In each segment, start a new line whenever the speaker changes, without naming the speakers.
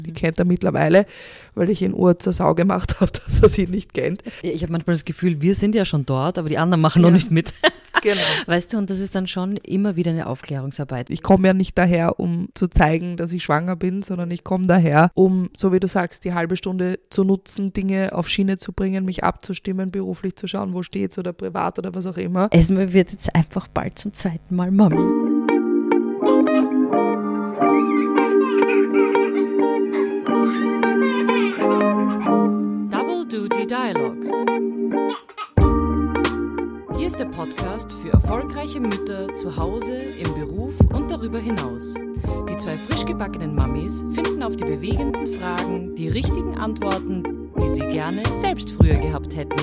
Die kennt er mittlerweile, weil ich ihn zur Sau gemacht habe, dass er sie nicht kennt.
Ich habe manchmal das Gefühl, wir sind ja schon dort, aber die anderen machen noch nicht mit.
Genau.
Weißt du, und das ist dann schon immer wieder eine Aufklärungsarbeit.
Ich komme ja nicht daher, um zu zeigen, dass ich schwanger bin, sondern ich komme daher, um, so wie du sagst, die halbe Stunde zu nutzen, Dinge auf Schiene zu bringen, mich abzustimmen, beruflich zu schauen, wo steht's oder privat oder was auch immer.
Esme wird jetzt einfach bald zum zweiten Mal Mami. Double Duty Dialogues. Hier ist der Podcast für erfolgreiche Mütter zu Hause, im Beruf und darüber hinaus. Die zwei frisch gebackenen Mamis finden auf die bewegenden Fragen die richtigen Antworten, die sie gerne selbst früher gehabt hätten.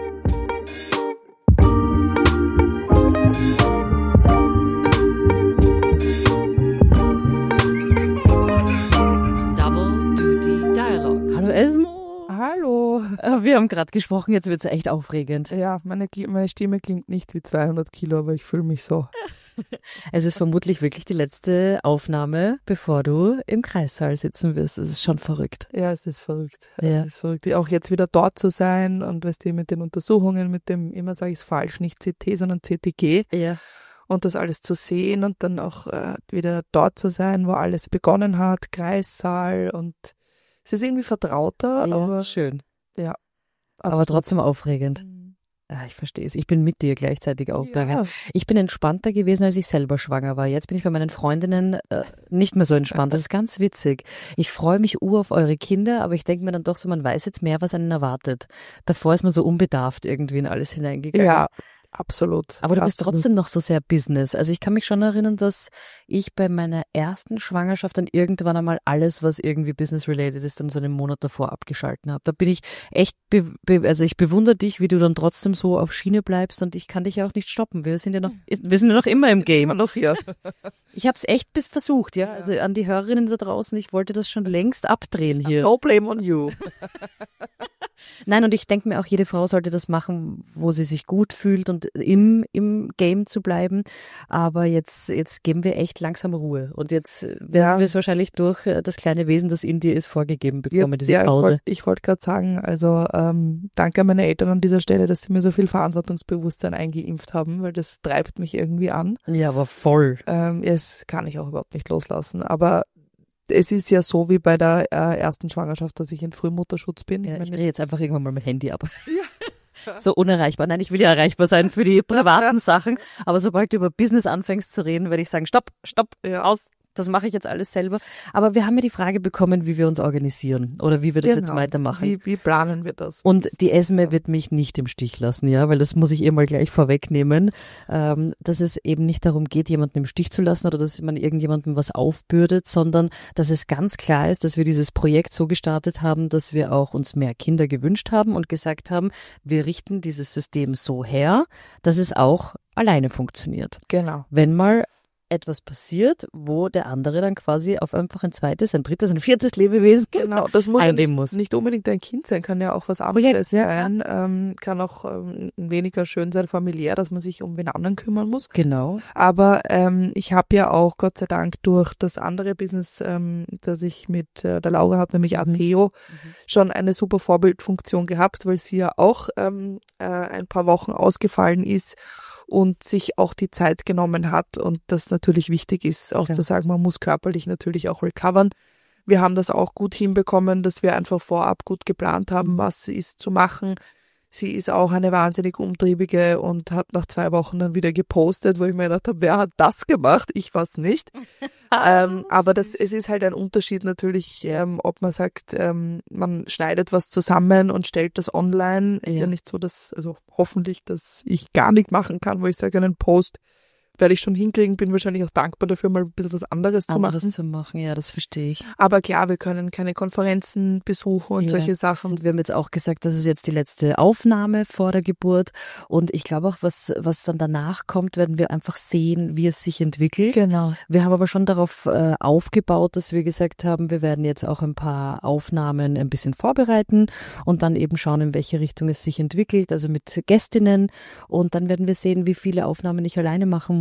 Double Duty Dialogue. Hallo Esmo.
Hallo.
Wir haben gerade gesprochen, jetzt wird es echt aufregend.
Ja, meine Stimme klingt nicht wie 200 Kilo, aber ich fühle mich so.
Es ist vermutlich wirklich die letzte Aufnahme, bevor du im Kreissaal sitzen wirst. Es ist schon verrückt.
Ja, es ist verrückt.
Ja.
Es ist verrückt, auch jetzt wieder dort zu sein und weißt du, mit den Untersuchungen, mit dem, immer sage ich es falsch, nicht CT, sondern CTG.
Ja.
Und das alles zu sehen und dann auch wieder dort zu sein, wo alles begonnen hat, Kreissaal, und es ist irgendwie vertrauter,
Ja,
aber
schön.
ja.
Aber
absolut.
trotzdem aufregend. Ja, ich verstehe es. Ich bin mit dir gleichzeitig auch
Ja.
daher. Ich bin entspannter gewesen, als ich selber schwanger war. Jetzt bin ich bei meinen Freundinnen nicht mehr so entspannt. Das ist ganz witzig. Ich freue mich auf eure Kinder, aber ich denke mir dann doch so, man weiß jetzt mehr, was einen erwartet. Davor ist man so unbedarft irgendwie in alles hineingegangen.
Ja, absolut.
Aber du bist
Absolut.
trotzdem noch so sehr Business. Also ich kann mich schon erinnern, dass ich bei meiner ersten Schwangerschaft dann irgendwann einmal alles, was irgendwie business-related ist, dann so einen Monat davor abgeschalten habe. Da bin ich echt, also ich bewundere dich, wie du dann trotzdem so auf Schiene bleibst, und ich kann dich ja auch nicht stoppen. Wir sind ja noch immer im Game.
Immer noch hier.
Ich habe es echt versucht, ja. Also an die Hörerinnen da draußen, ich wollte das schon längst abdrehen hier.
No blame on you.
Nein, und ich denke mir auch, jede Frau sollte das machen, wo sie sich gut fühlt und im Game zu bleiben. Aber jetzt geben wir echt langsam Ruhe. Und jetzt werden wir es wahrscheinlich durch das kleine Wesen, das in dir ist, vorgegeben bekommen, diese Pause.
Ich wollte gerade sagen, also danke an meine Eltern an dieser Stelle, dass sie mir so viel Verantwortungsbewusstsein eingeimpft haben, weil das treibt mich irgendwie an.
Ja, aber voll.
Das kann ich auch überhaupt nicht loslassen. Aber es ist ja so wie bei der ersten Schwangerschaft, dass ich in Frühmutterschutz bin.
Ja, ich drehe jetzt einfach irgendwann mal mein Handy ab. Ja. So unerreichbar. Nein, ich will ja erreichbar sein für die privaten Sachen. Aber sobald du über Business anfängst zu reden, werde ich sagen, stopp, aus. Das mache ich jetzt alles selber. Aber wir haben ja die Frage bekommen, wie wir uns organisieren oder wie wir das jetzt weitermachen.
Wie planen wir das?
Und die Esme wird mich nicht im Stich lassen, ja, weil das muss ich ihr mal gleich vorwegnehmen, dass es eben nicht darum geht, jemanden im Stich zu lassen oder dass man irgendjemandem was aufbürdet, sondern dass es ganz klar ist, dass wir dieses Projekt so gestartet haben, dass wir auch uns mehr Kinder gewünscht haben und gesagt haben, wir richten dieses System so her, dass es auch alleine funktioniert.
Genau.
Wenn mal etwas passiert, wo der andere dann quasi auf einfach ein zweites, ein drittes, ein viertes Lebewesen
das muss
einnehmen muss.
Nicht unbedingt ein Kind sein, kann ja auch was anderes sein, kann auch weniger schön sein familiär, dass man sich um wen anderen kümmern muss.
Genau.
Aber ich habe ja auch Gott sei Dank durch das andere Business, das ich mit der Laura habe, nämlich Adneo, schon eine super Vorbildfunktion gehabt, weil sie ja auch ein paar Wochen ausgefallen ist und sich auch die Zeit genommen hat, und das natürlich wichtig ist, auch zu sagen, man muss körperlich natürlich auch recovern. Wir haben das auch gut hinbekommen, dass wir einfach vorab gut geplant haben, was ist zu machen. Sie ist auch eine wahnsinnig umtriebige und hat nach 2 Wochen dann wieder gepostet, wo ich mir gedacht habe, wer hat das gemacht? Ich war's nicht. Aber es ist halt ein Unterschied natürlich, ob man sagt, man schneidet was zusammen und stellt das online. Ist ja nicht so, also hoffentlich, dass ich gar nicht machen kann, wo ich sage, einen Post werde ich schon hinkriegen, bin wahrscheinlich auch dankbar dafür, mal ein bisschen was anderes zu machen.
Ja, das verstehe ich.
Aber klar, wir können keine Konferenzen besuchen und solche Sachen.
Und wir haben jetzt auch gesagt, das ist jetzt die letzte Aufnahme vor der Geburt, und ich glaube auch, was dann danach kommt, werden wir einfach sehen, wie es sich entwickelt.
Genau.
Wir haben aber schon darauf aufgebaut, dass wir gesagt haben, wir werden jetzt auch ein paar Aufnahmen ein bisschen vorbereiten und dann eben schauen, in welche Richtung es sich entwickelt, also mit Gästinnen, und dann werden wir sehen, wie viele Aufnahmen ich alleine machen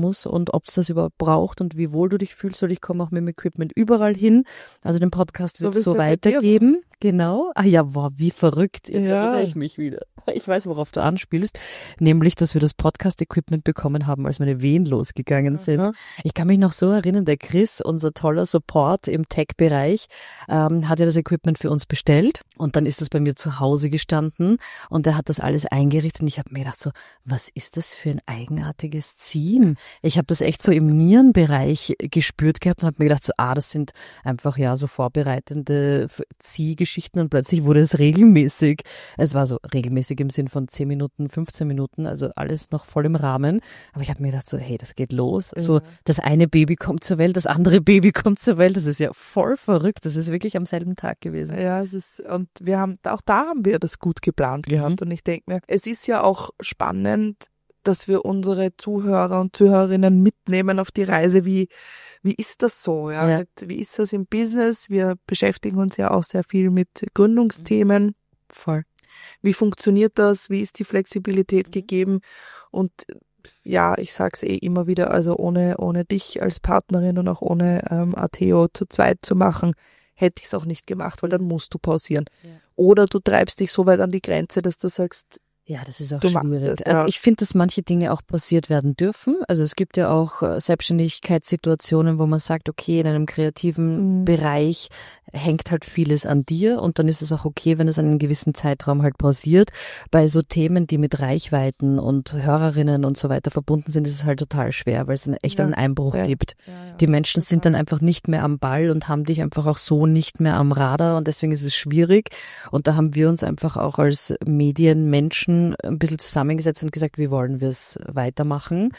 muss und ob es das überhaupt braucht und wie wohl du dich fühlst. Und ich komme auch mit dem Equipment überall hin. Also den Podcast wird es so weitergeben. Genau. Ah ja, wow, wie verrückt. Jetzt erinnere ich mich wieder. Ich weiß, worauf du anspielst. Nämlich, dass wir das Podcast-Equipment bekommen haben, als meine Wehen losgegangen sind. Ich kann mich noch so erinnern, der Chris, unser toller Support im Tech-Bereich, hat ja das Equipment für uns bestellt. Und dann ist das bei mir zu Hause gestanden und er hat das alles eingerichtet. Und ich habe mir gedacht so, was ist das für ein eigenartiges Ziehen? Ich habe das echt so im Nierenbereich gespürt gehabt und habe mir gedacht so, das sind einfach ja so vorbereitende Ziehgeschichten und plötzlich wurde es regelmäßig. Es war so regelmäßig im Sinn von 10 Minuten, 15 Minuten, also alles noch voll im Rahmen. Aber ich habe mir gedacht so, hey, das geht los. So, das eine Baby kommt zur Welt, das andere Baby kommt zur Welt. Das ist ja voll verrückt. Das ist wirklich am selben Tag gewesen.
Ja, und auch da haben wir das gut geplant gehabt. Und ich denke mir, es ist ja auch spannend, dass wir unsere Zuhörer und Zuhörerinnen mitnehmen auf die Reise, wie ist das so? Ja? Wie ist das im Business? Wir beschäftigen uns ja auch sehr viel mit Gründungsthemen.
Voll.
Wie funktioniert das? Wie ist die Flexibilität gegeben? Und ja, ich sag's immer wieder, also ohne dich als Partnerin und auch ohne Ateo zu zweit zu machen, hätte ich es auch nicht gemacht, weil dann musst du pausieren. Ja. Oder du treibst dich so weit an die Grenze, dass du sagst,
ja, das ist auch schwierig. Also ich finde, dass manche Dinge auch passiert werden dürfen. Also es gibt ja auch Selbstständigkeitssituationen, wo man sagt, okay, in einem kreativen Bereich hängt halt vieles an dir und dann ist es auch okay, wenn es einen gewissen Zeitraum halt pausiert. Bei so Themen, die mit Reichweiten und Hörerinnen und so weiter verbunden sind, ist es halt total schwer, weil es echt einen Einbruch gibt. Ja, die Menschen sind dann einfach nicht mehr am Ball und haben dich einfach auch so nicht mehr am Radar und deswegen ist es schwierig. Und da haben wir uns einfach auch als Medienmenschen ein bisschen zusammengesetzt und gesagt, wie wollen wir es weitermachen.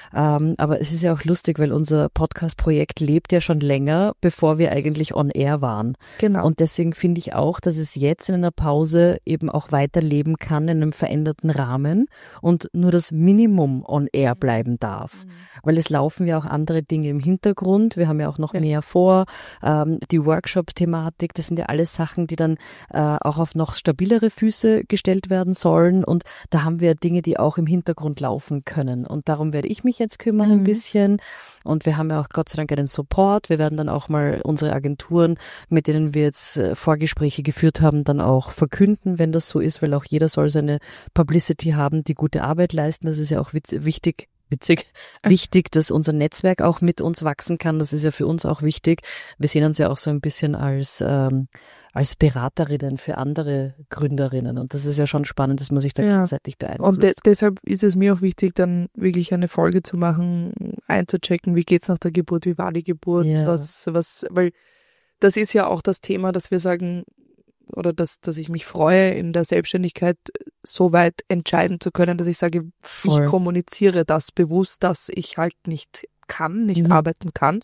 Aber es ist ja auch lustig, weil unser Podcast-Projekt lebt ja schon länger, bevor wir eigentlich on air waren.
Genau.
Und deswegen finde ich auch, dass es jetzt in einer Pause eben auch weiterleben kann in einem veränderten Rahmen und nur das Minimum on air bleiben darf. Weil es laufen ja auch andere Dinge im Hintergrund. Wir haben ja auch noch mehr vor. Die Workshop-Thematik, das sind ja alles Sachen, die dann auch auf noch stabilere Füße gestellt werden sollen. Und da haben wir Dinge, die auch im Hintergrund laufen können. Und darum werde ich mich jetzt kümmern ein bisschen. Und wir haben ja auch Gott sei Dank einen Support. Wir werden dann auch mal unsere Agenturen, mit denen wir jetzt Vorgespräche geführt haben, dann auch verkünden, wenn das so ist, weil auch jeder soll seine Publicity haben, die gute Arbeit leisten. Das ist ja auch wichtig, dass unser Netzwerk auch mit uns wachsen kann. Das ist ja für uns auch wichtig. Wir sehen uns ja auch so ein bisschen als Beraterinnen für andere Gründerinnen. Und das ist ja schon spannend, dass man sich da gegenseitig beeinflusst.
Und deshalb ist es mir auch wichtig, dann wirklich eine Folge zu machen, einzuchecken, wie geht's nach der Geburt, wie war die Geburt, weil das ist ja auch das Thema, dass wir sagen, oder dass ich mich freue, in der Selbstständigkeit so weit entscheiden zu können, dass ich sage, ich kommuniziere das bewusst, dass ich halt nicht arbeiten kann.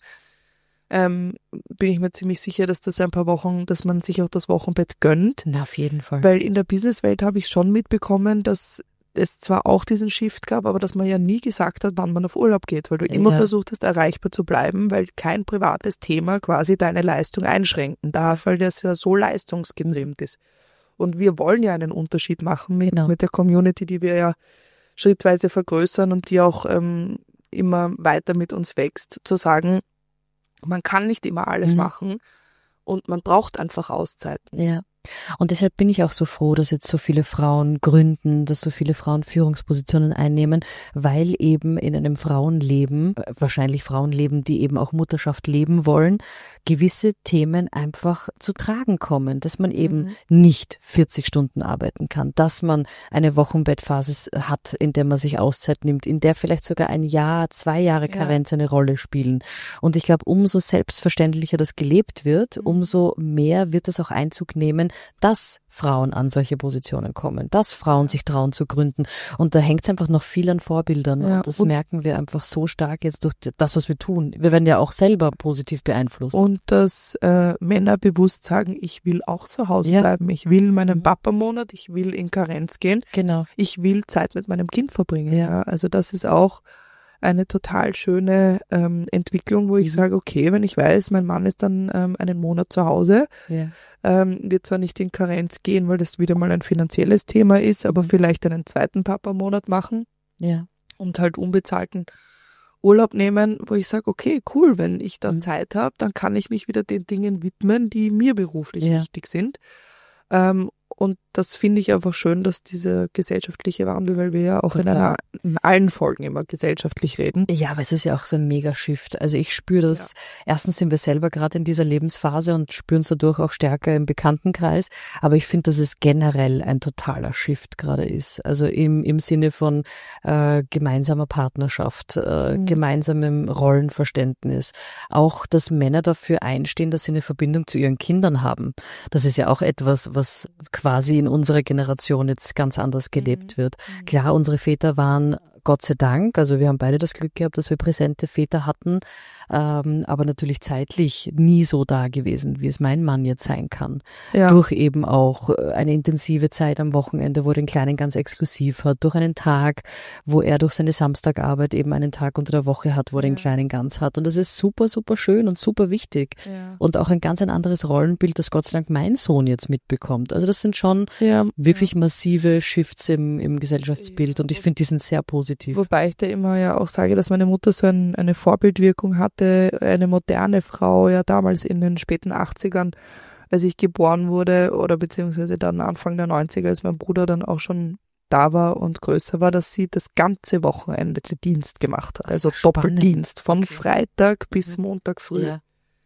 Bin ich mir ziemlich sicher, dass das ein paar Wochen, dass man sich auch das Wochenbett gönnt.
Na, auf jeden Fall.
Weil in der Businesswelt habe ich schon mitbekommen, dass es zwar auch diesen Shift gab, aber dass man ja nie gesagt hat, wann man auf Urlaub geht, weil du immer versucht hast, erreichbar zu bleiben, weil kein privates Thema quasi deine Leistung einschränken darf, weil das ja so leistungsgetrimmt ist. Und wir wollen ja einen Unterschied machen mit der Community, die wir ja schrittweise vergrößern und die auch immer weiter mit uns wächst, zu sagen, man kann nicht immer alles machen und man braucht einfach Auszeiten.
Ja. Und deshalb bin ich auch so froh, dass jetzt so viele Frauen gründen, dass so viele Frauen Führungspositionen einnehmen, weil eben in einem Frauenleben, wahrscheinlich Frauenleben, die eben auch Mutterschaft leben wollen, gewisse Themen einfach zu tragen kommen, dass man eben nicht 40 Stunden arbeiten kann, dass man eine Wochenbettphase hat, in der man sich Auszeit nimmt, in der vielleicht sogar ein Jahr, 2 Jahre Karenz eine Rolle spielen. Und ich glaube, umso selbstverständlicher das gelebt wird, umso mehr wird es auch Einzug nehmen, dass Frauen an solche Positionen kommen, dass Frauen sich trauen zu gründen. Und da hängt es einfach noch viel an Vorbildern. Und das merken wir einfach so stark jetzt durch das, was wir tun. Wir werden ja auch selber positiv beeinflusst.
Und dass Männer bewusst sagen, ich will auch zu Hause bleiben. Ich will meinen Papa-Monat, ich will in Karenz gehen.
Genau.
Ich will Zeit mit meinem Kind verbringen. Ja. Also das ist auch eine total schöne Entwicklung, wo ich sage, okay, wenn ich weiß, mein Mann ist dann einen Monat zu Hause, wird zwar nicht in Karenz gehen, weil das wieder mal ein finanzielles Thema ist, aber vielleicht einen zweiten Papa-Monat machen und halt unbezahlten Urlaub nehmen, wo ich sage, okay, cool, wenn ich da Zeit habe, dann kann ich mich wieder den Dingen widmen, die mir beruflich wichtig sind. Und das finde ich einfach schön, dass dieser gesellschaftliche Wandel, weil wir ja auch in allen Folgen immer gesellschaftlich reden.
Ja, aber es ist ja auch so ein Mega-Shift. Also ich spüre das, erstens sind wir selber gerade in dieser Lebensphase und spüren es dadurch auch stärker im Bekanntenkreis, aber ich finde, dass es generell ein totaler Shift gerade ist. Also im Sinne von gemeinsamer Partnerschaft, gemeinsamem Rollenverständnis. Auch, dass Männer dafür einstehen, dass sie eine Verbindung zu ihren Kindern haben. Das ist ja auch etwas, was quasi in unserer Generation jetzt ganz anders gelebt wird. Klar, unsere Väter waren Gott sei Dank, also wir haben beide das Glück gehabt, dass wir präsente Väter hatten, aber natürlich zeitlich nie so da gewesen, wie es mein Mann jetzt sein kann. Ja. Durch eben auch eine intensive Zeit am Wochenende, wo er den Kleinen ganz exklusiv hat, durch einen Tag, wo er durch seine Samstagarbeit eben einen Tag unter der Woche hat, wo er den Kleinen ganz hat. Und das ist super, super schön und super wichtig. Ja. Und auch ein ganz anderes Rollenbild, das Gott sei Dank mein Sohn jetzt mitbekommt. Also das sind schon wirklich massive Shifts im Gesellschaftsbild und ich finde, die sind sehr positiv.
Wobei ich da immer ja auch sage, dass meine Mutter so eine Vorbildwirkung hatte, eine moderne Frau, ja damals in den späten 80ern, als ich geboren wurde oder beziehungsweise dann Anfang der 90er, als mein Bruder dann auch schon da war und größer war, dass sie das ganze Wochenende Dienst gemacht hat, also Doppeldienst, von Freitag bis Montag früh. Ja.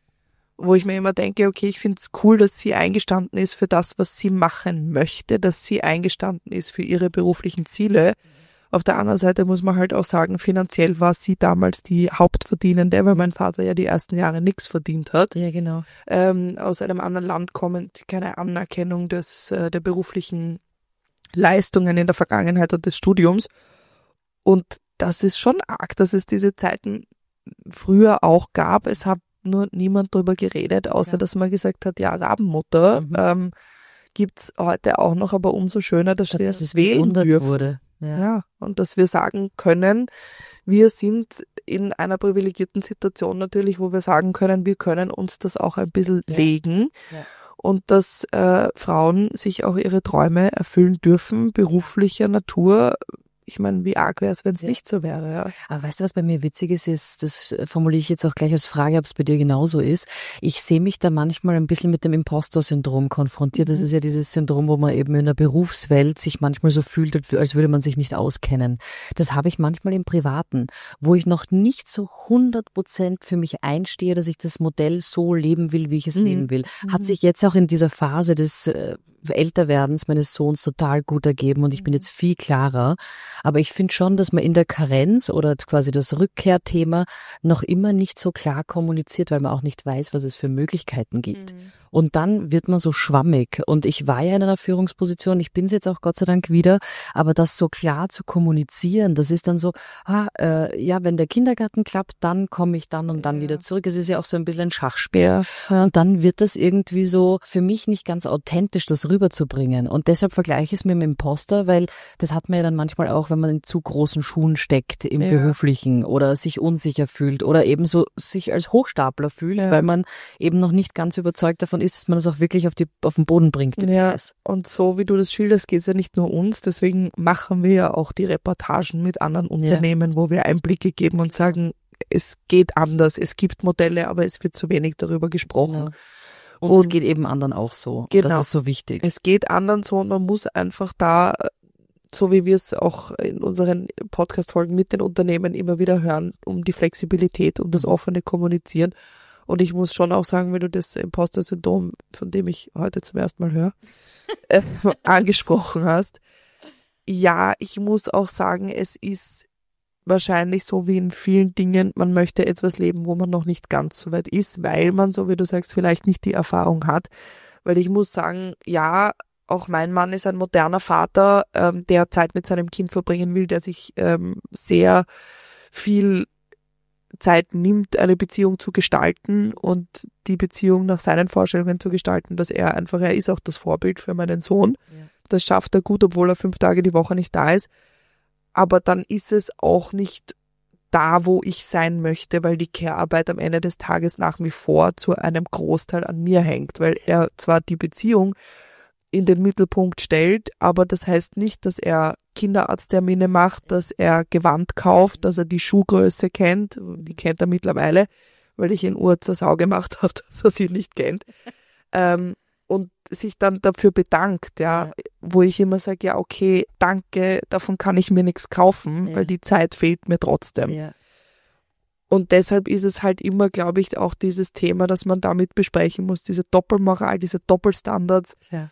Wo ich mir immer denke, okay, ich finde es cool, dass sie eingestanden ist für das, was sie machen möchte, dass sie eingestanden ist für ihre beruflichen Ziele. Auf der anderen Seite muss man halt auch sagen, finanziell war sie damals die Hauptverdienende, weil mein Vater ja die ersten Jahre nichts verdient hat.
Ja, genau.
Aus einem anderen Land kommend, keine Anerkennung der beruflichen Leistungen in der Vergangenheit und des Studiums. Und das ist schon arg, dass es diese Zeiten früher auch gab. Es hat nur niemand drüber geredet, außer dass man gesagt hat, ja, Rabenmutter gibt's heute auch noch, aber umso schöner, dass wir es wählen dürfen.
Wurde.
Ja, und dass wir sagen können, wir sind in einer privilegierten Situation natürlich, wo wir sagen können, wir können uns das auch ein bisschen legen und dass Frauen sich auch ihre Träume erfüllen dürfen, beruflicher Natur. Ich meine, wie arg wäre es, wenn es nicht so wäre. Ja.
Aber weißt du, was bei mir witzig ist, das formuliere ich jetzt auch gleich als Frage, ob es bei dir genauso ist. Ich sehe mich da manchmal ein bisschen mit dem Imposter-Syndrom konfrontiert. Das ist ja dieses Syndrom, wo man eben in der Berufswelt sich manchmal so fühlt, als würde man sich nicht auskennen. Das habe ich manchmal im Privaten, wo ich noch nicht so 100% für mich einstehe, dass ich das Modell so leben will, wie ich es leben will. Hat sich jetzt auch in dieser Phase des Älterwerdens meines Sohns total gut ergeben und ich bin jetzt viel klarer. Aber ich finde schon, dass man in der Karenz oder quasi das Rückkehrthema noch immer nicht so klar kommuniziert, weil man auch nicht weiß, was es für Möglichkeiten gibt. Und dann wird man so schwammig. Und ich war ja in einer Führungsposition, ich bin es jetzt auch Gott sei Dank wieder, aber das so klar zu kommunizieren, das ist dann so, wenn der Kindergarten klappt, dann komme ich dann und dann wieder zurück. Es ist ja auch so ein bisschen ein Schachspiel. Und dann wird das irgendwie so für mich nicht ganz authentisch, das rüberzubringen. Und deshalb vergleiche ich es mit dem Imposter, weil das hat man ja dann manchmal auch, wenn man in zu großen Schuhen steckt, im Beruflichen oder sich unsicher fühlt oder eben so sich als Hochstapler fühlt, weil man eben noch nicht ganz überzeugt davon ist, dass man das auch wirklich auf den Boden bringt.
Ja, und so wie du das schilderst, geht es ja nicht nur uns, deswegen machen wir ja auch die Reportagen mit anderen Unternehmen, wo wir Einblicke geben und sagen, es geht anders, es gibt Modelle, aber es wird zu wenig darüber gesprochen.
Genau. Und es geht eben anderen auch so. Genau. Das ist so wichtig.
Es geht anderen so und man muss einfach da, so wie wir es auch in unseren Podcast-Folgen mit den Unternehmen immer wieder hören, um die Flexibilität, um das offene Kommunizieren. Und ich muss schon auch sagen, wenn du das Imposter-Syndrom, von dem ich heute zum ersten Mal höre, angesprochen hast. Ja, ich muss auch sagen, es ist wahrscheinlich so wie in vielen Dingen, man möchte etwas leben, wo man noch nicht ganz so weit ist, weil man, so wie du sagst, vielleicht nicht die Erfahrung hat. Weil ich muss sagen, ja, auch mein Mann ist ein moderner Vater, der Zeit mit seinem Kind verbringen will, der sich sehr viel Zeit nimmt, eine Beziehung zu gestalten und die Beziehung nach seinen Vorstellungen zu gestalten, dass er ist auch das Vorbild für meinen Sohn. Ja. Das schafft er gut, obwohl er 5 Tage die Woche nicht da ist. Aber dann ist es auch nicht da, wo ich sein möchte, weil die Care-Arbeit am Ende des Tages nach wie vor zu einem Großteil an mir hängt, weil er zwar die Beziehung in den Mittelpunkt stellt, aber das heißt nicht, dass er Kinderarzttermine macht, dass er Gewand kauft, dass er die Schuhgröße kennt, die kennt er mittlerweile, weil ich ihn zur Sau gemacht habe, dass er sie nicht kennt, und sich dann dafür bedankt, ja, wo ich immer sage, ja okay, danke, davon kann ich mir nichts kaufen, weil die Zeit fehlt mir trotzdem. Ja. Und deshalb ist es halt immer, glaube ich, auch dieses Thema, dass man damit besprechen muss, diese Doppelmoral, diese Doppelstandards. Ja.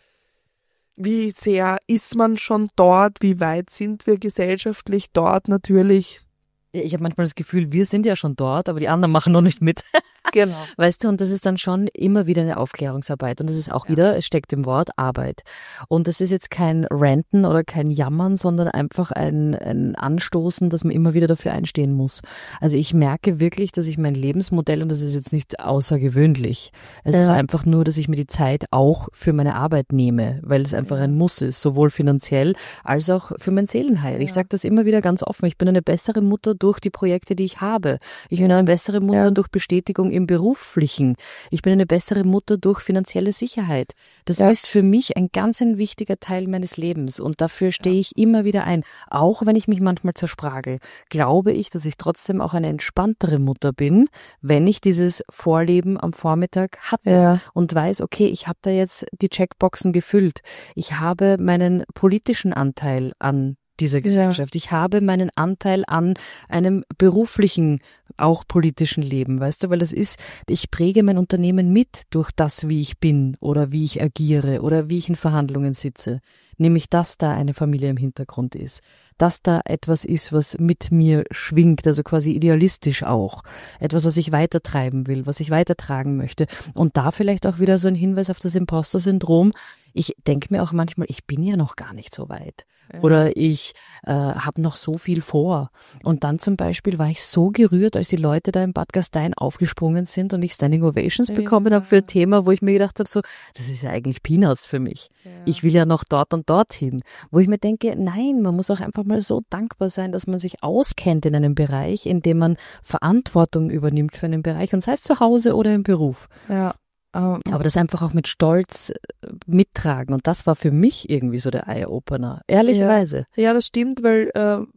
Wie sehr ist man schon dort? Wie weit sind wir gesellschaftlich dort? Natürlich.
Ich habe manchmal das Gefühl, wir sind ja schon dort, aber die anderen machen noch nicht mit.
Genau.
Weißt du, und das ist dann schon immer wieder eine Aufklärungsarbeit. Und das ist auch wieder, es steckt im Wort Arbeit. Und das ist jetzt kein Ranten oder kein Jammern, sondern einfach ein Anstoßen, dass man immer wieder dafür einstehen muss. Also ich merke wirklich, dass ich mein Lebensmodell, und das ist jetzt nicht außergewöhnlich, es ist einfach nur, dass ich mir die Zeit auch für meine Arbeit nehme, weil es einfach ein Muss ist, sowohl finanziell als auch für mein Seelenheil. Ich sage das immer wieder ganz offen, ich bin eine bessere Mutter durch die Projekte, die ich habe. Ich bin eine bessere Mutter durch Bestätigung im Beruflichen. Ich bin eine bessere Mutter durch finanzielle Sicherheit. Das ist für mich ein ganz ein wichtiger Teil meines Lebens und dafür stehe ich immer wieder ein. Auch wenn ich mich manchmal zerspragel, glaube ich, dass ich trotzdem auch eine entspanntere Mutter bin, wenn ich dieses Vorleben am Vormittag hatte und weiß, okay, ich habe da jetzt die Checkboxen gefüllt. Ich habe meinen politischen Anteil an dieser Gesellschaft. Ich habe meinen Anteil an einem beruflichen, auch politischen Leben, weißt du, weil das ist, ich präge mein Unternehmen mit durch das, wie ich bin oder wie ich agiere oder wie ich in Verhandlungen sitze. Nämlich, dass da eine Familie im Hintergrund ist, dass da etwas ist, was mit mir schwingt, also quasi idealistisch auch. Etwas, was ich weitertreiben will, was ich weitertragen möchte. Und da vielleicht auch wieder so ein Hinweis auf das Imposter-Syndrom. Ich denke mir auch manchmal, ich bin ja noch gar nicht so weit. Oder ich habe noch so viel vor. Und dann zum Beispiel war ich so gerührt, als die Leute da in Bad Gastein aufgesprungen sind und ich Standing Ovations bekommen habe für ein Thema, wo ich mir gedacht habe, so, das ist ja eigentlich Peanuts für mich. Ja. Ich will ja noch dort und dorthin. Wo ich mir denke, nein, man muss auch einfach mal so dankbar sein, dass man sich auskennt in einem Bereich, in dem man Verantwortung übernimmt für einen Bereich, und sei es zu Hause oder im Beruf.
Ja.
Aber das einfach auch mit Stolz mittragen. Und das war für mich irgendwie so der Eye-Opener. Ehrlicherweise.
Ja, das stimmt, weil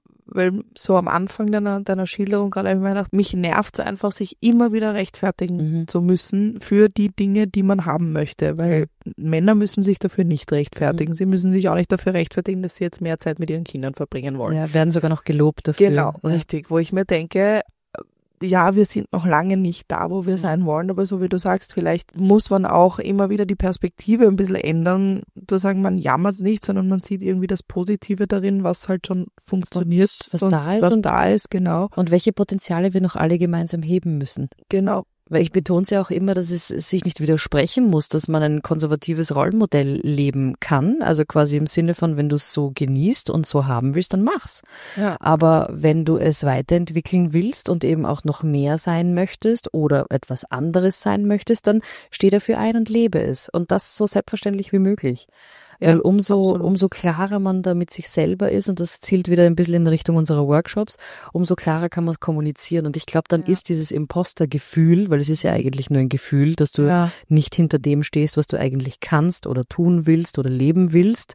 so am Anfang deiner Schilderung gerade habe ich mir gedacht, mich nervt es einfach, sich immer wieder rechtfertigen zu müssen für die Dinge, die man haben möchte. Weil Männer müssen sich dafür nicht rechtfertigen. Sie müssen sich auch nicht dafür rechtfertigen, dass sie jetzt mehr Zeit mit ihren Kindern verbringen wollen.
Ja, werden sogar noch gelobt dafür.
Genau, richtig. Wo ich mir denke, ja, wir sind noch lange nicht da, wo wir sein wollen, aber so wie du sagst, vielleicht muss man auch immer wieder die Perspektive ein bisschen ändern, zu sagen, man jammert nicht, sondern man sieht irgendwie das Positive darin, was halt schon funktioniert,
was da ist,
genau.
Und welche Potenziale wir noch alle gemeinsam heben müssen.
Genau.
Weil ich betone es ja auch immer, dass es sich nicht widersprechen muss, dass man ein konservatives Rollenmodell leben kann. Also quasi im Sinne von, wenn du es so genießt und so haben willst, dann mach's. Ja. Aber wenn du es weiterentwickeln willst und eben auch noch mehr sein möchtest oder etwas anderes sein möchtest, dann steh dafür ein und lebe es. Und das so selbstverständlich wie möglich. Ja, weil umso klarer man da mit sich selber ist, und das zielt wieder ein bisschen in Richtung unserer Workshops, umso klarer kann man es kommunizieren. Und ich glaube, dann ist dieses Imposter-Gefühl, weil es ist ja eigentlich nur ein Gefühl, dass du nicht hinter dem stehst, was du eigentlich kannst oder tun willst oder leben willst,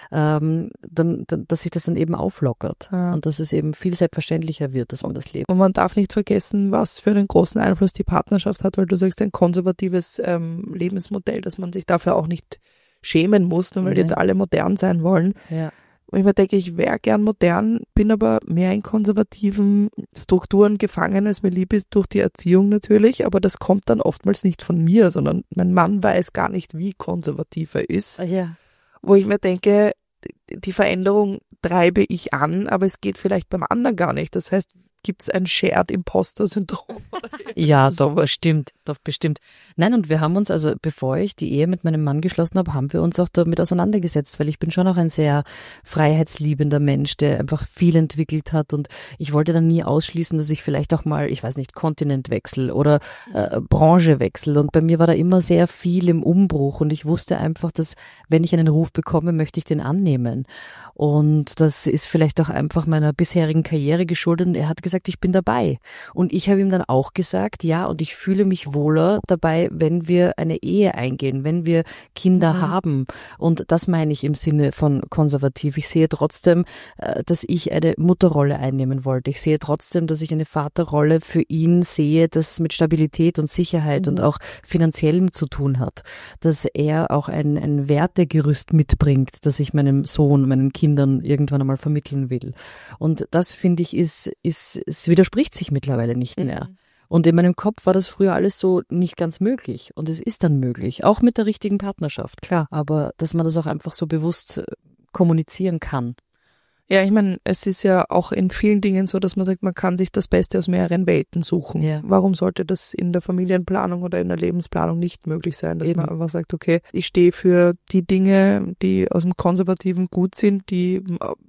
dass sich das dann eben auflockert und dass es eben viel selbstverständlicher wird, dass man das lebt.
Und man darf nicht vergessen, was für einen großen Einfluss die Partnerschaft hat, weil du sagst, ein konservatives Lebensmodell, dass man sich dafür auch nicht schämen muss, nur weil jetzt alle modern sein wollen. Ja. Und ich mir denke, ich wäre gern modern, bin aber mehr in konservativen Strukturen gefangen, als mir lieb ist, durch die Erziehung natürlich, aber das kommt dann oftmals nicht von mir, sondern mein Mann weiß gar nicht, wie konservativ er ist. Ja. Wo ich mir denke, die Veränderung treibe ich an, aber es geht vielleicht beim anderen gar nicht. Das heißt, gibt es ein Shared Imposter-Syndrom?
Ja, doch, stimmt, doch bestimmt. Nein, und wir haben uns, also bevor ich die Ehe mit meinem Mann geschlossen habe, haben wir uns auch damit auseinandergesetzt, weil ich bin schon auch ein sehr freiheitsliebender Mensch, der einfach viel entwickelt hat, und ich wollte dann nie ausschließen, dass ich vielleicht auch mal, ich weiß nicht, Kontinent wechsle oder Branche wechsle, und bei mir war da immer sehr viel im Umbruch, und ich wusste einfach, dass wenn ich einen Ruf bekomme, möchte ich den annehmen, und das ist vielleicht auch einfach meiner bisherigen Karriere geschuldet, und er hat gesagt, gesagt, ich bin dabei. Und ich habe ihm dann auch gesagt, ja, und ich fühle mich wohler dabei, wenn wir eine Ehe eingehen, wenn wir Kinder haben. Und das meine ich im Sinne von konservativ. Ich sehe trotzdem, dass ich eine Mutterrolle einnehmen wollte. Ich sehe trotzdem, dass ich eine Vaterrolle für ihn sehe, das mit Stabilität und Sicherheit und auch Finanziellem zu tun hat. Dass er auch ein Wertegerüst mitbringt, das ich meinem Sohn, meinen Kindern irgendwann einmal vermitteln will. Und das, finde ich, es widerspricht sich mittlerweile nicht mehr. Und in meinem Kopf war das früher alles so nicht ganz möglich. Und es ist dann möglich, auch mit der richtigen Partnerschaft, klar. Aber dass man das auch einfach so bewusst kommunizieren kann.
Ja, ich meine, es ist ja auch in vielen Dingen so, dass man sagt, man kann sich das Beste aus mehreren Welten suchen.
Ja.
Warum sollte das in der Familienplanung oder in der Lebensplanung nicht möglich sein, dass man einfach sagt, okay, ich stehe für die Dinge, die aus dem Konservativen gut sind, die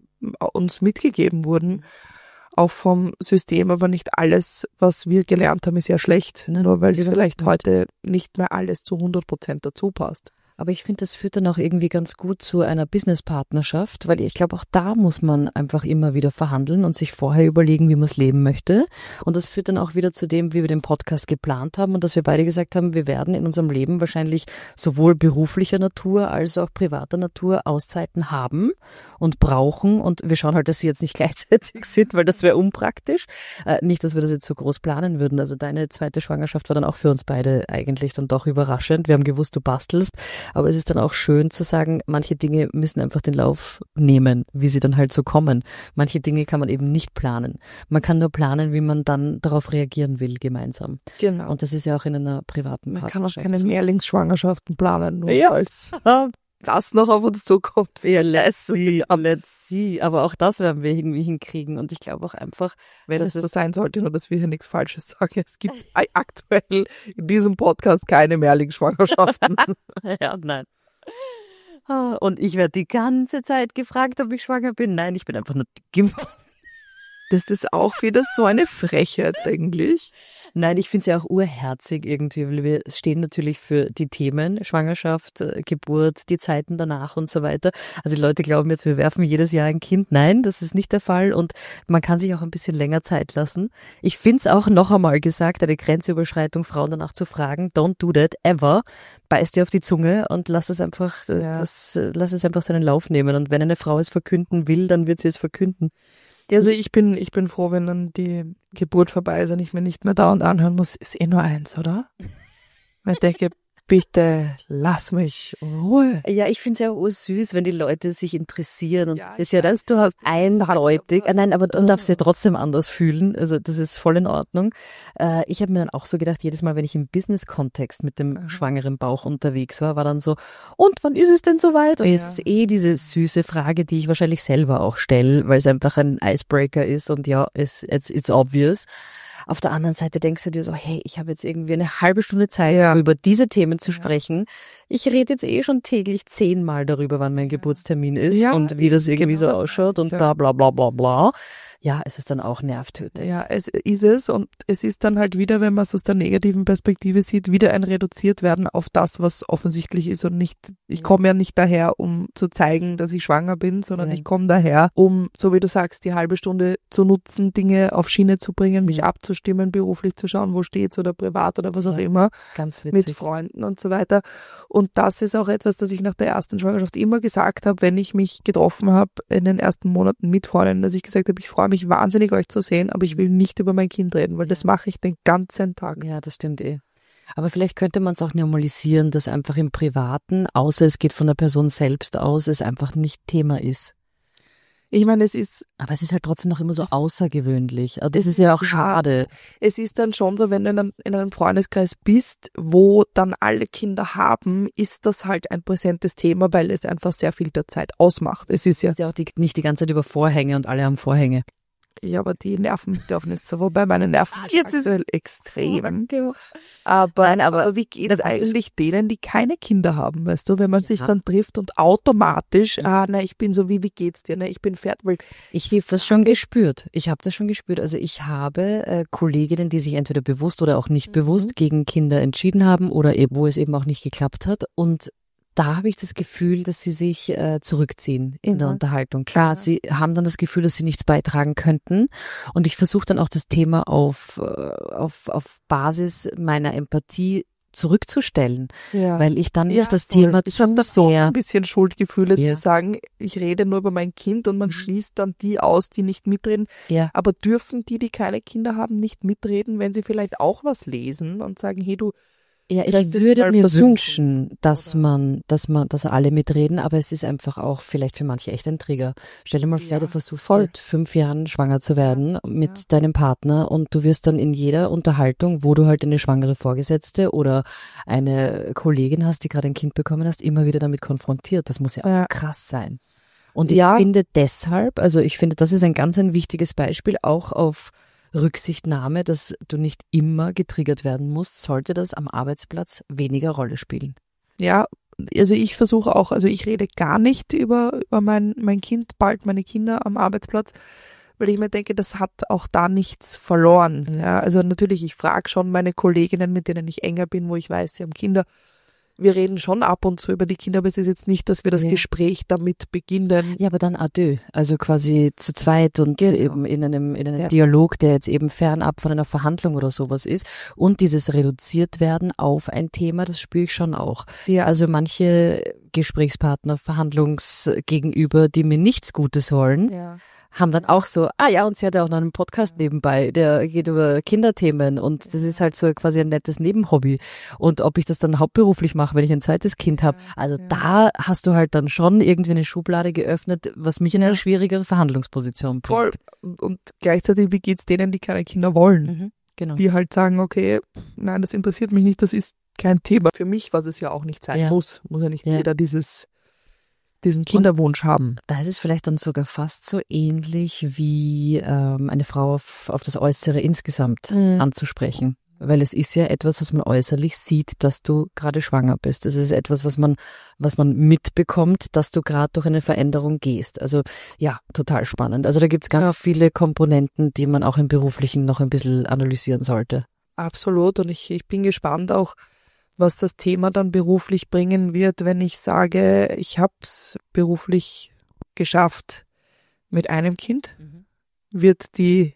uns mitgegeben wurden, auch vom System, aber nicht alles, was wir gelernt haben, ist ja schlecht, nur weil es vielleicht heute nicht mehr alles zu 100% dazu passt.
Aber ich finde, das führt dann auch irgendwie ganz gut zu einer Businesspartnerschaft, weil ich glaube, auch da muss man einfach immer wieder verhandeln und sich vorher überlegen, wie man es leben möchte. Und das führt dann auch wieder zu dem, wie wir den Podcast geplant haben und dass wir beide gesagt haben, wir werden in unserem Leben wahrscheinlich sowohl beruflicher Natur als auch privater Natur Auszeiten haben und brauchen. Und wir schauen halt, dass sie jetzt nicht gleichzeitig sind, weil das wäre unpraktisch. Nicht, dass wir das jetzt so groß planen würden. Also deine zweite Schwangerschaft war dann auch für uns beide eigentlich dann doch überraschend. Wir haben gewusst, du bastelst. Aber es ist dann auch schön zu sagen, manche Dinge müssen einfach den Lauf nehmen, wie sie dann halt so kommen. Manche Dinge kann man eben nicht planen. Man kann nur planen, wie man dann darauf reagieren will gemeinsam.
Genau.
Und das ist ja auch in einer privaten
Man
Partnerschaft.
kann auch keine Mehrlingsschwangerschaften planen, nur
Ja.
als das noch auf uns zukommt.
Let's see. Aber auch das werden wir irgendwie hinkriegen. Und ich glaube auch einfach,
wenn es so sein sollte, nur dass wir hier nichts Falsches sagen. Es gibt aktuell in diesem Podcast keine Mehrlingsschwangerschaften.
Ja, nein. Und ich werde die ganze Zeit gefragt, ob ich schwanger bin. Nein, ich bin einfach nur dick.
Das ist auch wieder so eine Frechheit eigentlich.
Nein, ich finde es ja auch urherzig irgendwie, weil wir stehen natürlich für die Themen Schwangerschaft, Geburt, die Zeiten danach und so weiter. Also die Leute glauben jetzt, wir werfen jedes Jahr ein Kind. Nein, das ist nicht der Fall und man kann sich auch ein bisschen länger Zeit lassen. Ich finde es auch noch einmal gesagt, eine Grenzüberschreitung, Frauen danach zu fragen, don't do that ever. Beiß dir auf die Zunge und lass es einfach seinen Lauf nehmen. Und wenn eine Frau es verkünden will, dann wird sie es verkünden.
Also ich bin froh, wenn dann die Geburt vorbei ist und ich mir nicht mehr dauernd anhören muss, ist eh nur eins, oder? Weil ich denke, bitte lass mich in Ruhe.
Ja, ich finde es ja auch süß, wenn die Leute sich interessieren und
Ja,
das ist ja dann du hast eindeutig. Nein, aber du darfst dich trotzdem anders fühlen. Also das ist voll in Ordnung. Ich habe mir dann auch so gedacht, jedes Mal, wenn ich im Business-Kontext mit dem schwangeren Bauch unterwegs war dann so, und wann ist es denn soweit? Und es ist diese süße Frage, die ich wahrscheinlich selber auch stelle, weil es einfach ein Icebreaker ist und ja, it's obvious. Auf der anderen Seite denkst du dir so, hey, ich habe jetzt irgendwie eine halbe Stunde Zeit, über diese Themen zu sprechen. Ich rede jetzt eh schon täglich 10-mal darüber, wann mein Geburtstermin ist und wie das irgendwie so ausschaut und bla bla bla bla bla. Ja, es ist dann auch nervtötend.
Ja, es ist es und es ist dann halt wieder, wenn man es aus der negativen Perspektive sieht, wieder ein reduziert werden auf das, was offensichtlich ist und nicht, ich komme ja nicht daher, um zu zeigen, dass ich schwanger bin, sondern ich komme daher, um, so wie du sagst, die halbe Stunde zu nutzen, Dinge auf Schiene zu bringen, mich abzustimmen, beruflich zu schauen, wo steht's oder privat oder was auch immer.
Ganz witzig.
Mit Freunden und so weiter. Und das ist auch etwas, das ich nach der ersten Schwangerschaft immer gesagt habe, wenn ich mich getroffen habe in den ersten Monaten mit Freunden, dass ich gesagt habe, ich freue mich wahnsinnig, euch zu sehen, aber ich will nicht über mein Kind reden, weil das mache ich den ganzen Tag.
Ja, das stimmt eh. Aber vielleicht könnte man es auch normalisieren, dass einfach im Privaten, außer es geht von der Person selbst aus, es einfach nicht Thema ist.
Ich meine, es ist...
Aber es ist halt trotzdem noch immer so außergewöhnlich. Das ist ja auch schade.
Es ist dann schon so, wenn du in einem Freundeskreis bist, wo dann alle Kinder haben, ist das halt ein präsentes Thema, weil es einfach sehr viel der Zeit ausmacht. Es ist ja
auch nicht die ganze Zeit über Vorhänge und alle haben Vorhänge.
Ja, aber die Nerven dürfen nicht so, wobei meine Nerven jetzt aktuell extrem. Aber wie geht es eigentlich denen, die keine Kinder haben, weißt du, wenn man sich dann trifft und automatisch, ich bin so, wie geht's dir, ich bin fertig.
Ich habe das schon gespürt. Also ich habe Kolleginnen, die sich entweder bewusst oder auch nicht bewusst gegen Kinder entschieden haben oder wo es eben auch nicht geklappt hat und da habe ich das Gefühl, dass sie sich zurückziehen in der Unterhaltung. Klar, sie haben dann das Gefühl, dass sie nichts beitragen könnten. Und ich versuche dann auch das Thema auf Basis meiner Empathie zurückzustellen, weil ich dann nicht das Thema
schon das sehr ein bisschen Schuldgefühle zu sagen, ich rede nur über mein Kind und man schließt dann die aus, die nicht mitreden. Ja. Aber dürfen die keine Kinder haben, nicht mitreden, wenn sie vielleicht auch was lesen und sagen, hey du,
ja, ich würde mir wünschen, dass alle mitreden, aber es ist einfach auch vielleicht für manche echt ein Trigger. Stell dir mal vor, du versuchst seit 5 Jahren schwanger zu werden mit deinem Partner und du wirst dann in jeder Unterhaltung, wo du halt eine schwangere Vorgesetzte oder eine Kollegin hast, die gerade ein Kind bekommen hast, immer wieder damit konfrontiert. Das muss ja auch krass sein. Und ich finde deshalb, das ist ein ganz ein wichtiges Beispiel auch auf Rücksichtnahme, dass du nicht immer getriggert werden musst, sollte das am Arbeitsplatz weniger Rolle spielen.
Ja, also ich versuche auch, ich rede gar nicht über mein Kind, bald meine Kinder am Arbeitsplatz, weil ich mir denke, das hat auch da nichts verloren. Ja, also natürlich, ich frage schon meine Kolleginnen, mit denen ich enger bin, wo ich weiß, sie haben Kinder. Wir reden schon ab und zu über die Kinder, aber es ist jetzt nicht, dass wir das Gespräch damit beginnen.
Ja, aber dann à deux, also quasi zu zweit und eben in einem Dialog, der jetzt eben fernab von einer Verhandlung oder sowas ist. Und dieses reduziert werden auf ein Thema, das spüre ich schon auch. Ja, also manche Gesprächspartner, Verhandlungsgegenüber, die mir nichts Gutes wollen, haben dann auch so, und sie hat ja auch noch einen Podcast nebenbei, der geht über Kinderthemen und das ist halt so quasi ein nettes Nebenhobby. Und ob ich das dann hauptberuflich mache, wenn ich ein zweites Kind habe, also da hast du halt dann schon irgendwie eine Schublade geöffnet, was mich in eine schwierigere Verhandlungsposition bringt.
Voll. Und gleichzeitig, wie geht's denen, die keine Kinder wollen?
Mhm, genau.
Die halt sagen, okay, nein, das interessiert mich nicht, das ist kein Thema für mich, was es ja auch nicht sein muss. Muss ja nicht jeder diesen Kinderwunsch haben.
Da ist es vielleicht dann sogar fast so ähnlich wie eine Frau auf das Äußere insgesamt anzusprechen. Weil es ist ja etwas, was man äußerlich sieht, dass du gerade schwanger bist. Es ist etwas, was man mitbekommt, dass du gerade durch eine Veränderung gehst. Also ja, total spannend. Also da gibt's ganz viele Komponenten, die man auch im Beruflichen noch ein bisschen analysieren sollte.
Absolut. Und ich bin gespannt auch, was das Thema dann beruflich bringen wird, wenn ich sage, ich habe es beruflich geschafft mit einem Kind, wird die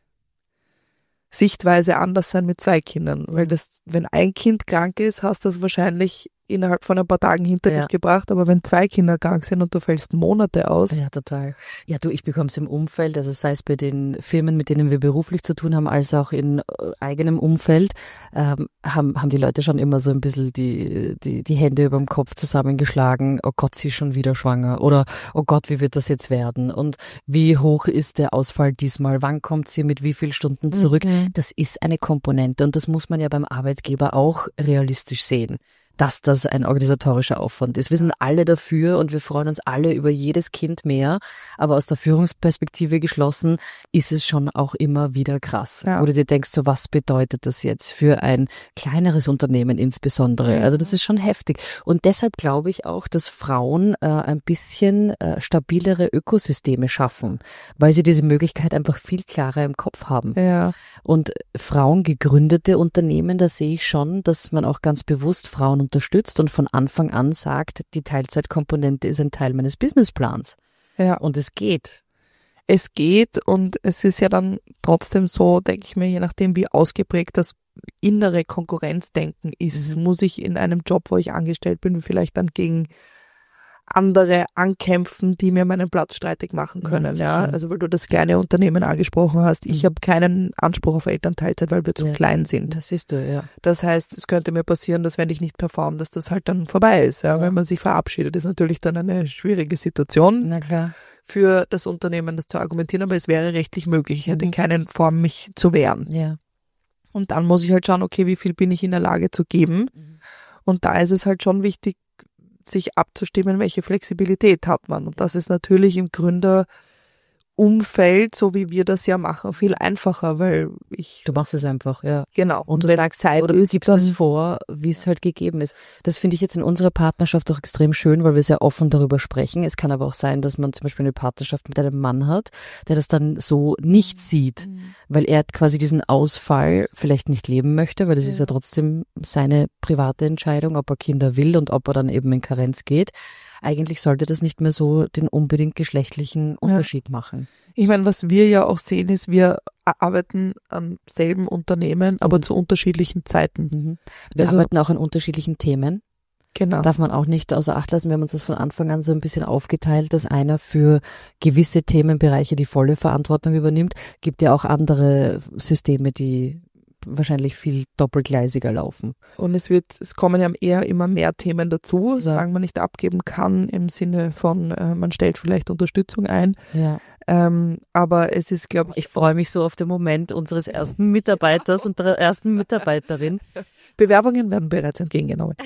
Sichtweise anders sein mit 2 Kindern. Weil wenn ein Kind krank ist, hast du das wahrscheinlich innerhalb von ein paar Tagen hinter dich gebracht, aber wenn 2 Kinder krank sind und du fällst Monate aus.
Ja, total. Ja, ich bekomme es im Umfeld, also sei es bei den Firmen, mit denen wir beruflich zu tun haben, als auch in eigenem Umfeld, haben die Leute schon immer so ein bisschen die Hände über dem Kopf zusammengeschlagen. Oh Gott, sie ist schon wieder schwanger. Oder oh Gott, wie wird das jetzt werden? Und wie hoch ist der Ausfall diesmal? Wann kommt sie mit wie vielen Stunden zurück? Das ist eine Komponente und das muss man ja beim Arbeitgeber auch realistisch sehen, dass das ein organisatorischer Aufwand ist. Wir sind alle dafür und wir freuen uns alle über jedes Kind mehr, aber aus der Führungsperspektive geschlossen ist es schon auch immer wieder krass. Ja. Wo du dir denkst, so was bedeutet das jetzt für ein kleineres Unternehmen insbesondere? Also das ist schon heftig. Und deshalb glaube ich auch, dass Frauen ein bisschen stabilere Ökosysteme schaffen, weil sie diese Möglichkeit einfach viel klarer im Kopf haben.
Ja.
Und frauengegründete Unternehmen, da sehe ich schon, dass man auch ganz bewusst Frauen unterstützt und von Anfang an sagt, die Teilzeitkomponente ist ein Teil meines Businessplans.
Ja.
Und es geht.
Es geht und es ist ja dann trotzdem so, denke ich mir, je nachdem wie ausgeprägt das innere Konkurrenzdenken ist, muss ich in einem Job, wo ich angestellt bin, vielleicht dann gegen andere ankämpfen, die mir meinen Platz streitig machen können. Ja, also weil du das kleine Unternehmen angesprochen hast. Ich habe keinen Anspruch auf Elternteilzeit, weil wir zu klein sind.
Das siehst du, ja.
Das heißt, es könnte mir passieren, dass wenn ich nicht performe, dass das halt dann vorbei ist. Ja, wenn man sich verabschiedet, ist natürlich dann eine schwierige Situation.
Na klar.
Für das Unternehmen, das zu argumentieren, aber es wäre rechtlich möglich. Ich hätte in keiner Form mich zu wehren.
Ja.
Und dann muss ich halt schauen, okay, wie viel bin ich in der Lage zu geben? Und da ist es halt schon wichtig, sich abzustimmen, welche Flexibilität hat man. Und das ist natürlich im Gründerumfeld Umfeld, so wie wir das ja machen, viel einfacher, weil
Du machst es einfach, ja.
Genau.
Und du
wenn
sagst,
Zeit
oder
ist,
gibst
dann
es vor, wie es halt gegeben ist. Das finde ich jetzt in unserer Partnerschaft auch extrem schön, weil wir sehr offen darüber sprechen. Es kann aber auch sein, dass man zum Beispiel eine Partnerschaft mit einem Mann hat, der das dann so nicht sieht, weil er quasi diesen Ausfall vielleicht nicht leben möchte, weil das ist ja trotzdem seine private Entscheidung, ob er Kinder will und ob er dann eben in Karenz geht. Eigentlich sollte das nicht mehr so den unbedingt geschlechtlichen Unterschied machen.
Ich meine, was wir ja auch sehen, ist, wir arbeiten am selben Unternehmen, aber zu unterschiedlichen Zeiten.
Wir
Also-
arbeiten auch an unterschiedlichen Themen.
Genau.
Darf man auch nicht außer Acht lassen. Wir haben uns das von Anfang an so ein bisschen aufgeteilt, dass einer für gewisse Themenbereiche die volle Verantwortung übernimmt. Gibt ja auch andere Systeme, die wahrscheinlich viel doppelgleisiger laufen.
Und es kommen ja eher immer mehr Themen dazu, solange man nicht abgeben kann, im Sinne von, man stellt vielleicht Unterstützung ein.
Ja.
Aber es ist, glaube ich,
Ich freue mich so auf den Moment unseres ersten Mitarbeiters und der ersten Mitarbeiterin.
Bewerbungen werden bereits entgegengenommen.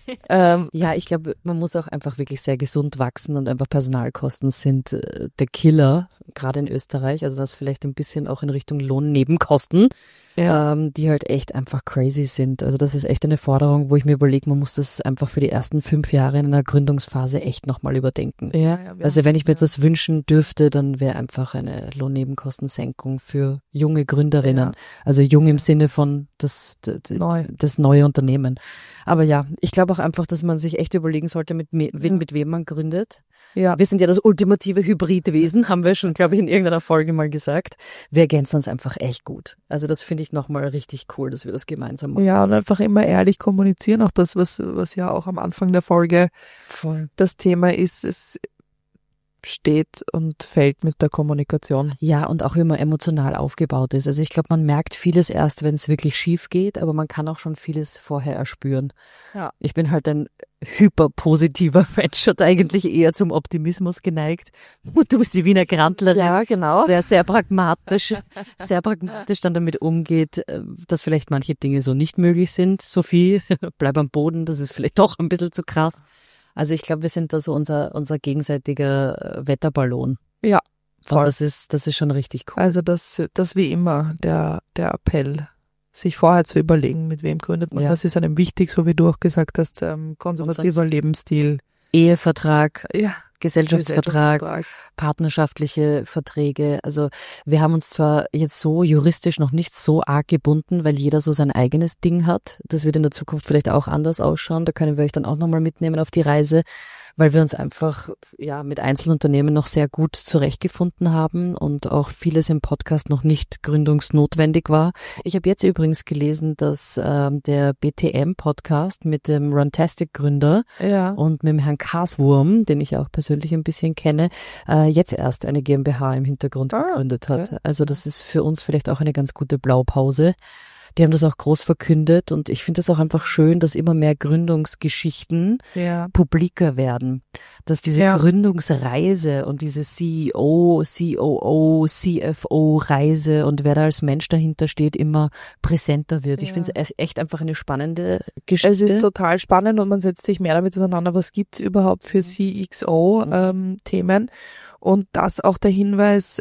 Ja, ich glaube, man muss auch einfach wirklich sehr gesund wachsen und einfach Personalkosten sind der Killer, gerade in Österreich. Also das vielleicht ein bisschen auch in Richtung Lohnnebenkosten, die halt echt einfach crazy sind. Also das ist echt eine Forderung, wo ich mir überlege, man muss das einfach für die ersten 5 Jahre in einer Gründungsphase echt nochmal überdenken. Also wenn ich mir etwas wünschen dürfte, dann wäre einfach eine Lohnnebenkostensenkung für junge Gründerinnen. Also jung im Sinne von das neue Unternehmen. Aber ja, ich glaube auch einfach, dass man sich echt überlegen sollte, mit wem man gründet.
Ja.
Wir sind ja das ultimative Hybridwesen, haben wir schon, glaube ich, in irgendeiner Folge mal gesagt. Wir ergänzen uns einfach echt gut. Also das finde ich nochmal richtig cool, dass wir das gemeinsam machen.
Ja, und einfach immer ehrlich kommunizieren. Auch das, was ja auch am Anfang der Folge das Thema ist, es steht und fällt mit der Kommunikation.
Ja, und auch wie man emotional aufgebaut ist. Also ich glaube, man merkt vieles erst, wenn es wirklich schief geht, aber man kann auch schon vieles vorher erspüren.
Ja.
Ich bin halt ein hyperpositiver Mensch und eigentlich eher zum Optimismus geneigt. Und du bist die Wiener Grantlerin.
Ja, genau.
Der sehr pragmatisch dann damit umgeht, dass vielleicht manche Dinge so nicht möglich sind. Sophie, bleib am Boden, das ist vielleicht doch ein bisschen zu krass. Also ich glaube, wir sind da so unser gegenseitiger Wetterballon.
Ja, voll.
Und das ist schon richtig cool.
Also das wie immer der Appell, sich vorher zu überlegen, mit wem gründet man.
Ja.
Das ist einem wichtig, so wie du auch gesagt hast, konservativer Lebensstil.
Ehevertrag,
Ja.
Gesellschaftsvertrag, partnerschaftliche Verträge. Also wir haben uns zwar jetzt so juristisch noch nicht so arg gebunden, weil jeder so sein eigenes Ding hat. Das wird in der Zukunft vielleicht auch anders ausschauen. Da können wir euch dann auch nochmal mitnehmen auf die Reise, weil wir uns einfach mit Einzelunternehmen noch sehr gut zurechtgefunden haben und auch vieles im Podcast noch nicht gründungsnotwendig war. Ich habe jetzt übrigens gelesen, dass der BTM-Podcast mit dem Runtastic-Gründer und mit dem Herrn Kaswurm, den ich auch persönlich ein bisschen kenne, jetzt erst eine GmbH im Hintergrund gegründet hat.
Okay.
Also das ist für uns vielleicht auch eine ganz gute Blaupause. Die haben das auch groß verkündet und ich finde es auch einfach schön, dass immer mehr Gründungsgeschichten publiker werden. Dass diese Gründungsreise und diese CEO, COO, CFO-Reise und wer da als Mensch dahinter steht, immer präsenter wird. Ich finde es echt einfach eine spannende Geschichte.
Es ist total spannend und man setzt sich mehr damit auseinander, was gibt's überhaupt für CXO-Themen. Und das auch der Hinweis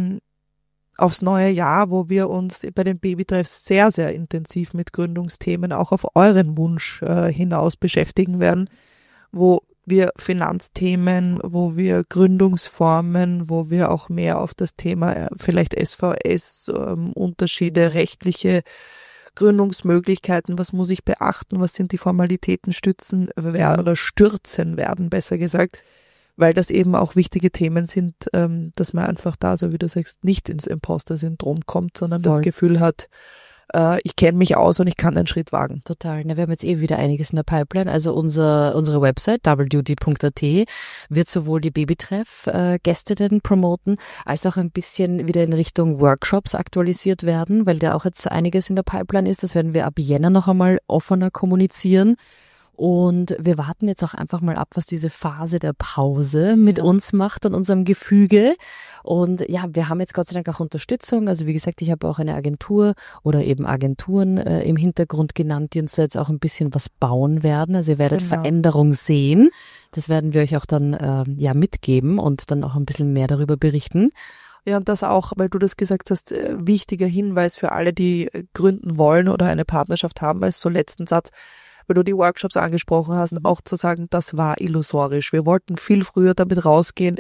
aufs neue Jahr, wo wir uns bei den Babytreffs sehr, sehr intensiv mit Gründungsthemen auch auf euren Wunsch hinaus beschäftigen werden, wo wir Finanzthemen, wo wir Gründungsformen, wo wir auch mehr auf das Thema vielleicht SVS, Unterschiede, rechtliche Gründungsmöglichkeiten, was muss ich beachten, was sind die Formalitäten stürzen werden, besser gesagt, weil das eben auch wichtige Themen sind, dass man einfach da, so wie du sagst, nicht ins Imposter-Syndrom kommt, sondern das Gefühl hat, ich kenne mich aus und ich kann einen Schritt wagen.
Total. Wir haben jetzt wieder einiges in der Pipeline. Also unsere Website doubleduty.at wird sowohl die Babytreff-Gästinnen promoten, als auch ein bisschen wieder in Richtung Workshops aktualisiert werden, weil da auch jetzt einiges in der Pipeline ist. Das werden wir ab Jänner noch einmal offener kommunizieren. Und wir warten jetzt auch einfach mal ab, was diese Phase der Pause mit uns macht und unserem Gefüge. Und wir haben jetzt Gott sei Dank auch Unterstützung. Also wie gesagt, ich habe auch eine Agentur oder eben Agenturen im Hintergrund genannt, die uns jetzt auch ein bisschen was bauen werden. Also ihr werdet Veränderung sehen. Das werden wir euch auch dann mitgeben und dann auch ein bisschen mehr darüber berichten.
Ja, und das auch, weil du das gesagt hast, wichtiger Hinweis für alle, die gründen wollen oder eine Partnerschaft haben, als so letzten Satz, weil du die Workshops angesprochen hast, auch zu sagen, das war illusorisch. Wir wollten viel früher damit rausgehen.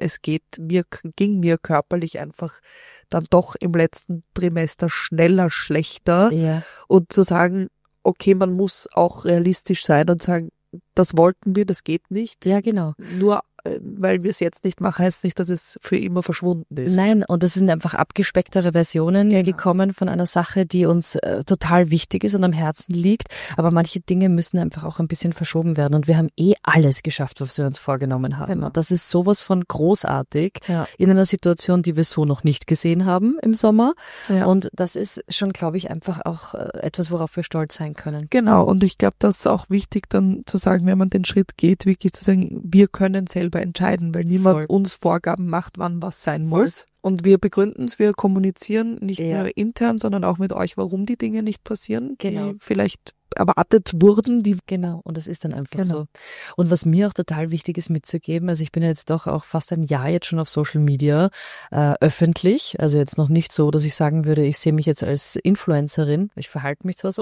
Ging mir körperlich einfach dann doch im letzten Trimester schneller schlechter.
Ja.
Und zu sagen, okay, man muss auch realistisch sein und sagen, das wollten wir, das geht nicht.
Ja, genau.
Nur weil wir es jetzt nicht machen, heißt nicht, dass es für immer verschwunden ist.
Nein, und das sind einfach abgespecktere Versionen gekommen von einer Sache, die uns total wichtig ist und am Herzen liegt. Aber manche Dinge müssen einfach auch ein bisschen verschoben werden. Und wir haben alles geschafft, was wir uns vorgenommen haben.
Genau.
Und das ist sowas von großartig in einer Situation, die wir so noch nicht gesehen haben im Sommer. Ja. Und das ist schon, glaube ich, einfach auch etwas, worauf wir stolz sein können.
Genau. Und ich glaube, das ist auch wichtig, dann zu sagen, wenn man den Schritt geht, wirklich zu sagen, wir können selber entscheiden, weil niemand uns Vorgaben macht, wann was sein muss. Und wir begründen es, wir kommunizieren nicht nur intern, sondern auch mit euch, warum die Dinge nicht passieren, die vielleicht erwartet wurden.
Genau, und das ist dann einfach so. Und was mir auch total wichtig ist mitzugeben, also ich bin jetzt doch auch fast ein Jahr jetzt schon auf Social Media öffentlich, also jetzt noch nicht so, dass ich sagen würde, ich sehe mich jetzt als Influencerin, ich verhalte mich zwar so.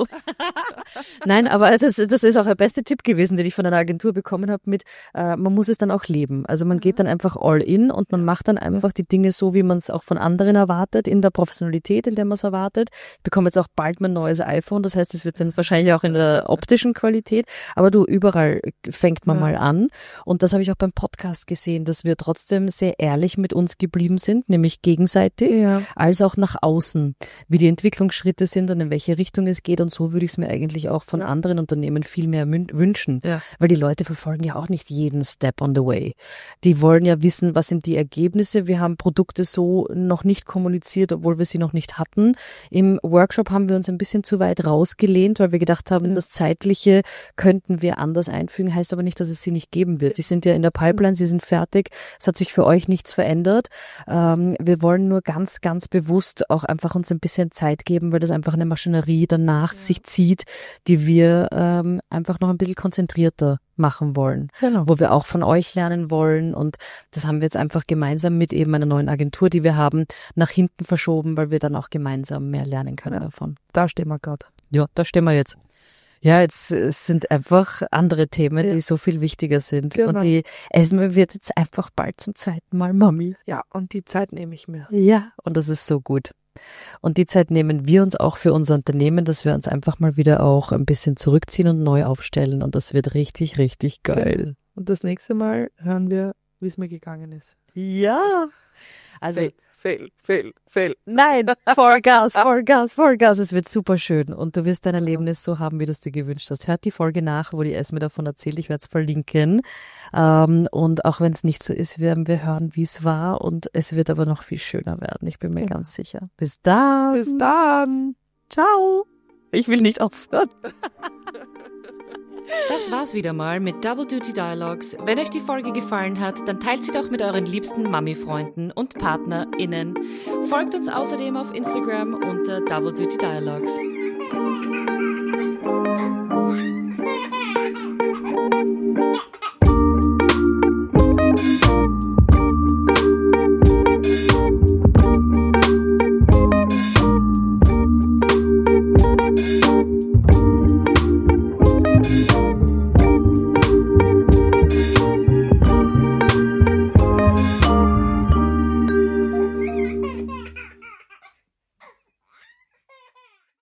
Nein, aber das ist auch der beste Tipp gewesen, den ich von einer Agentur bekommen habe mit, man muss es dann auch leben. Also man geht dann einfach all in und man macht dann einfach die Dinge so, wie man es auch von anderen erwartet, in der Professionalität, in der man es erwartet. Ich bekomme jetzt auch bald mein neues iPhone, das heißt, es wird dann wahrscheinlich auch in der optischen Qualität, aber überall fängt man mal an. Und das habe ich auch beim Podcast gesehen, dass wir trotzdem sehr ehrlich mit uns geblieben sind, nämlich gegenseitig, als auch nach außen, wie die Entwicklungsschritte sind und in welche Richtung es geht. Und so würde ich es mir eigentlich auch von anderen Unternehmen viel mehr wünschen, weil die Leute verfolgen ja auch nicht jeden Step on the way. Die wollen ja wissen, was sind die Ergebnisse. Wir haben Produkte so noch nicht kommuniziert, obwohl wir sie noch nicht hatten. Im Workshop haben wir uns ein bisschen zu weit rausgelehnt, weil wir gedacht haben, das Zeitliche könnten wir anders einfügen, heißt aber nicht, dass es sie nicht geben wird. Die sind ja in der Pipeline, sie sind fertig. Es hat sich für euch nichts verändert. Wir wollen nur ganz, ganz bewusst auch einfach uns ein bisschen Zeit geben, weil das einfach eine Maschinerie danach sich zieht, die wir einfach noch ein bisschen konzentrierter machen wollen, wo wir auch von euch lernen wollen, und das haben wir jetzt einfach gemeinsam mit eben einer neuen Agentur, die wir haben, nach hinten verschoben, weil wir dann auch gemeinsam mehr lernen können davon.
Da stehen wir gerade.
Ja, da stehen wir jetzt. Ja, jetzt sind einfach andere Themen, die so viel wichtiger sind. Genau. Und die Esme wird jetzt einfach bald zum zweiten Mal Mami.
Ja, und die Zeit nehme ich mir.
Ja, und das ist so gut. Und die Zeit nehmen wir uns auch für unser Unternehmen, dass wir uns einfach mal wieder auch ein bisschen zurückziehen und neu aufstellen. Und das wird richtig, richtig geil.
Und das nächste Mal hören wir, wie es mir gegangen ist.
Ja. Also
Fail.
Nein, Vollgas. Es wird super schön und du wirst dein Erlebnis so haben, wie du es dir gewünscht hast. Hört die Folge nach, wo die Esme davon erzählt. Ich werde es verlinken. Und auch wenn es nicht so ist, werden wir hören, wie es war, und es wird aber noch viel schöner werden. Ich bin mir ganz sicher. Bis dann. Ciao. Ich will nicht aufhören. Das war's wieder mal mit Double Duty Dialogues. Wenn euch die Folge gefallen hat, dann teilt sie doch mit euren liebsten Mami-Freunden und PartnerInnen. Folgt uns außerdem auf Instagram unter Double Duty Dialogues.